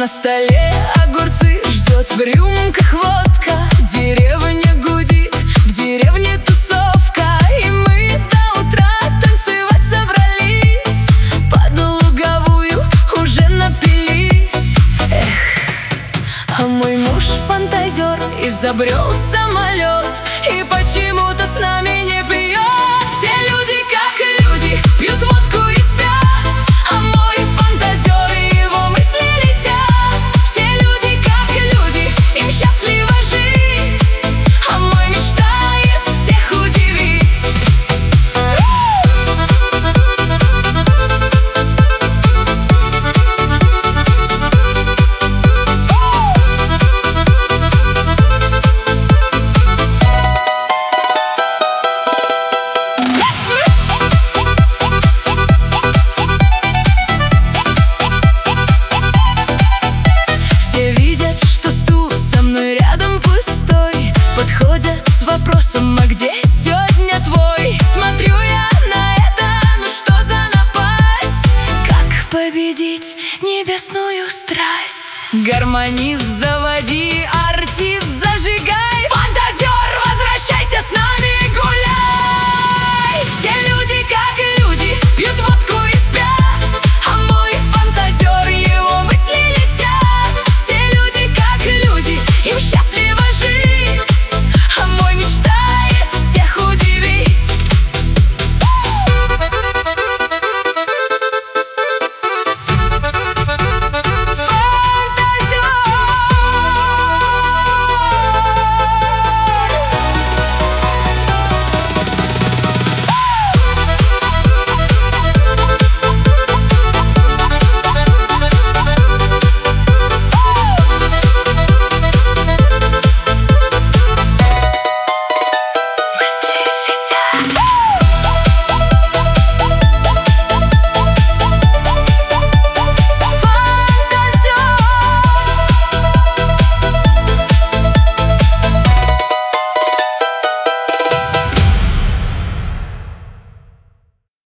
На столе огурцы, ждет в рюмках водка. Деревня гудит, в деревне тусовка. И мы до утра танцевать собрались. Под луговую уже напились. Эх, а мой муж фантазер изобрел самолет. И почему-то с нами не пьет. Все люди как люди, пьют водку и спят. А мой фантазер и его мысли летят. Все люди как люди, им счастливо жить. А мой мечтает всех удивить. Подходят с вопросом: а где сегодня твой? Смотрю я на это, ну что за напасть? Как победить небесную страсть? Гармонист, заводи, артист, зажигай.